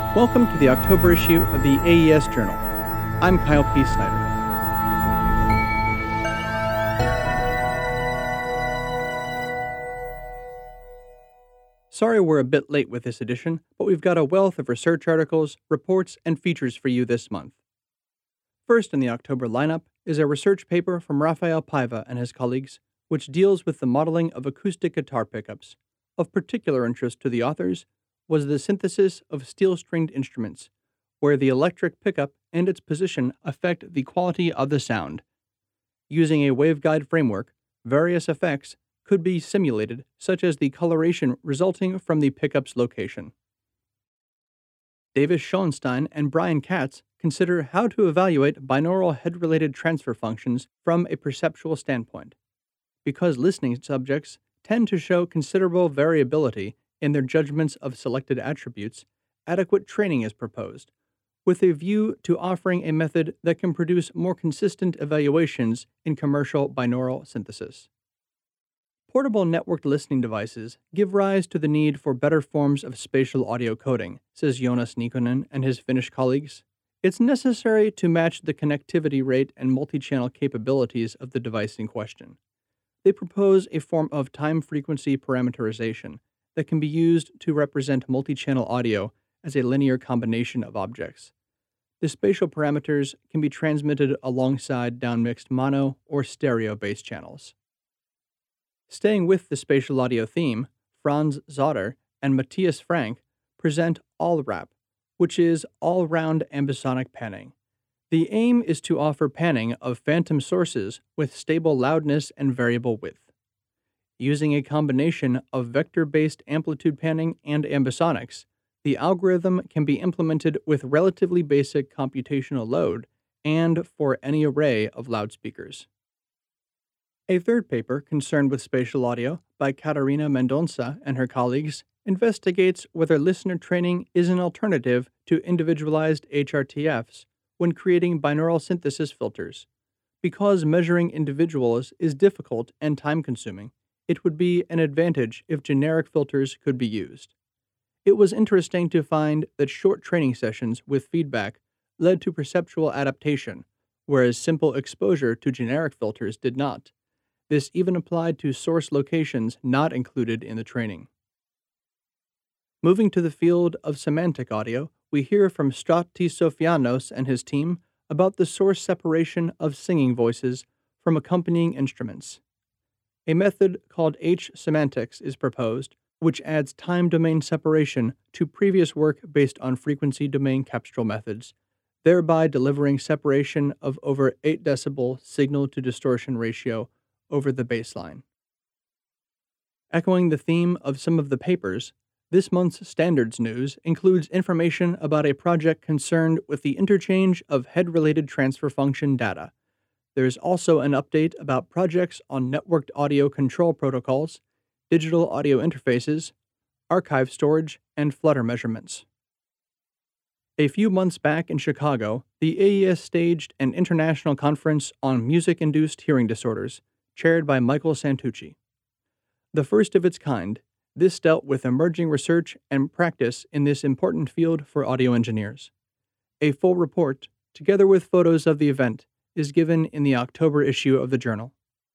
Welcome to the October issue of the AES Journal. I'm Kyle P. Snyder. Sorry we're a bit late with this edition, but we've got a wealth of research articles, reports, and features for you this month. First in the October lineup is a research paper from Rafael Paiva and his colleagues, which deals with the modeling of acoustic guitar pickups. Of particular interest to the authors was the synthesis of steel-stringed instruments, where the electric pickup and its position affect the quality of the sound. Using a waveguide framework, various effects could be simulated, such as the coloration resulting from the pickup's location. Davis Schoenstein and Brian Katz consider how to evaluate binaural head-related transfer functions from a perceptual standpoint. Because listening subjects tend to show considerable variability in their judgments of selected attributes, adequate training is proposed, with a view to offering a method that can produce more consistent evaluations in commercial binaural synthesis. Portable networked listening devices give rise to the need for better forms of spatial audio coding, says Jonas Nikkonen and his Finnish colleagues. It's necessary to match the connectivity rate and multi-channel capabilities of the device in question. They propose a form of time-frequency parameterization that can be used to represent multi-channel audio as a linear combination of objects. The spatial parameters can be transmitted alongside downmixed mono or stereo bass channels. Staying with the spatial audio theme, Franz Zotter and Matthias Frank present AllWrap, which is all-round ambisonic panning. The aim is to offer panning of phantom sources with stable loudness and variable width. Using a combination of vector-based amplitude panning and ambisonics, the algorithm can be implemented with relatively basic computational load and for any array of loudspeakers. A third paper concerned with spatial audio by Catarina Mendonça and her colleagues investigates whether listener training is an alternative to individualized HRTFs when creating binaural synthesis filters. Because measuring individuals is difficult and time-consuming, it would be an advantage if generic filters could be used. It was interesting to find that short training sessions with feedback led to perceptual adaptation, whereas simple exposure to generic filters did not. This even applied to source locations not included in the training. Moving to the field of semantic audio, we hear from Stratis Sofianos and his team about the source separation of singing voices from accompanying instruments. A method called H-semantics is proposed, which adds time domain separation to previous work based on frequency domain capstral methods, thereby delivering separation of over 8 decibel signal-to-distortion ratio over the baseline. Echoing the theme of some of the papers, this month's standards news includes information about a project concerned with the interchange of head-related transfer function data. There is also an update about projects on networked audio control protocols, digital audio interfaces, archive storage, and flutter measurements. A few months back in Chicago, the AES staged an international conference on music-induced hearing disorders, chaired by Michael Santucci. The first of its kind, this dealt with emerging research and practice in this important field for audio engineers. A full report, together with photos of the event, is given in the October issue of the journal.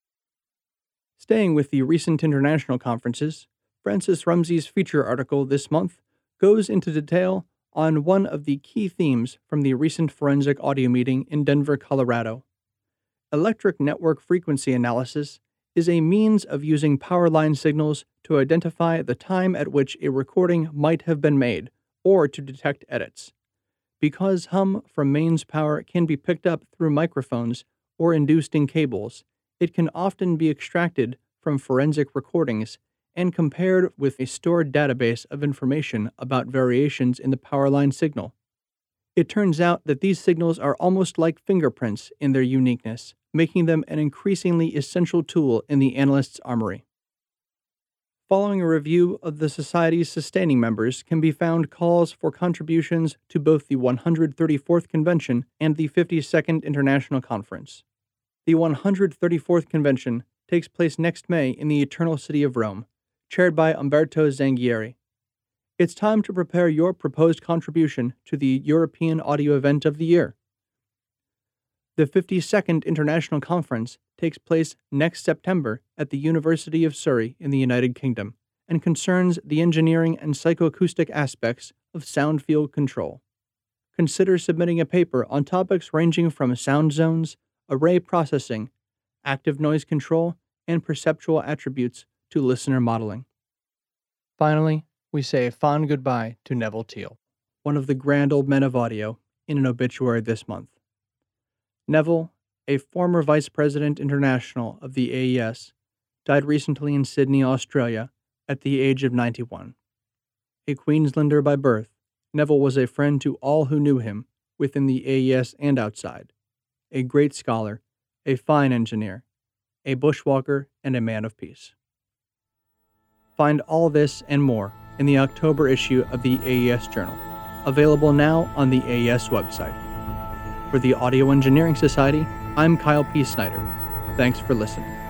Staying with the recent international conferences, Francis Rumsey's feature article this month goes into detail on one of the key themes from the recent forensic audio meeting in Denver, Colorado. Electric network frequency analysis is a means of using power line signals to identify the time at which a recording might have been made or to detect edits. Because hum from mains power can be picked up through microphones or induced in cables, it can often be extracted from forensic recordings and compared with a stored database of information about variations in the power line signal. It turns out that these signals are almost like fingerprints in their uniqueness, making them an increasingly essential tool in the analyst's armory. Following a review of the Society's sustaining members can be found calls for contributions to both the 134th Convention and the 52nd International Conference. The 134th Convention takes place next May in the Eternal City of Rome, chaired by Umberto Zangieri. It's time to prepare your proposed contribution to the European Audio Event of the Year. The 52nd International Conference takes place next September at the University of Surrey in the United Kingdom and concerns the engineering and psychoacoustic aspects of sound field control. Consider submitting a paper on topics ranging from sound zones, array processing, active noise control, and perceptual attributes to listener modeling. Finally, we say a fond goodbye to Neville Teal, one of the grand old men of audio, in an obituary this month. Neville, a former Vice President International of the AES, died recently in Sydney, Australia, at the age of 91. A Queenslander by birth, Neville was a friend to all who knew him, within the AES and outside, a great scholar, a fine engineer, a bushwalker, and a man of peace. Find all this and more in the October issue of the AES Journal, available now on the AES website. For the Audio Engineering Society, I'm Kyle P. Snyder. Thanks for listening.